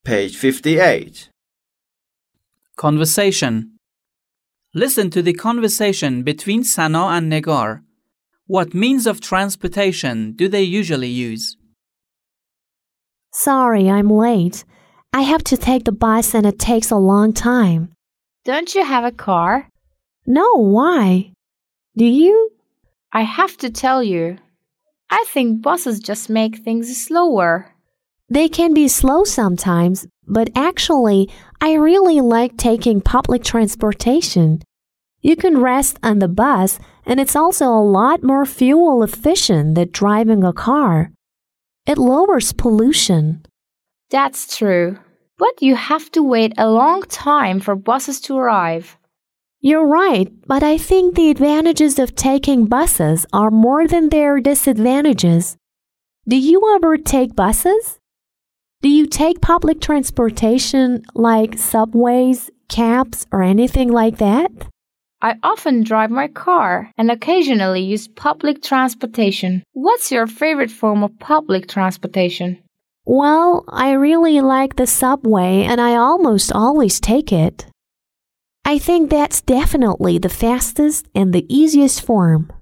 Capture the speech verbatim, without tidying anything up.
page fifty-eight. Conversation. Listen to the conversation between Sana and Negar. What means of transportation do they usually use? Sorry, I'm late. I have to take the bus and it takes a long time. Don't you have a car? No, why? Do you? I have to tell you, I think buses just make things slower. They can be slow sometimes, but actually, I really like taking public transportation. You can rest on the bus, and it's also a lot more fuel efficient than driving a car. It lowers pollution. That's true, but you have to wait a long time for buses to arrive. You're right, but I think the advantages of taking buses are more than their disadvantages. Do you ever take buses? Do you take public transportation like subways, cabs, or anything like that? I often drive my car and occasionally use public transportation. What's your favorite form of public transportation? Well, I really like the subway and I almost always take it. I think that's definitely the fastest and the easiest form.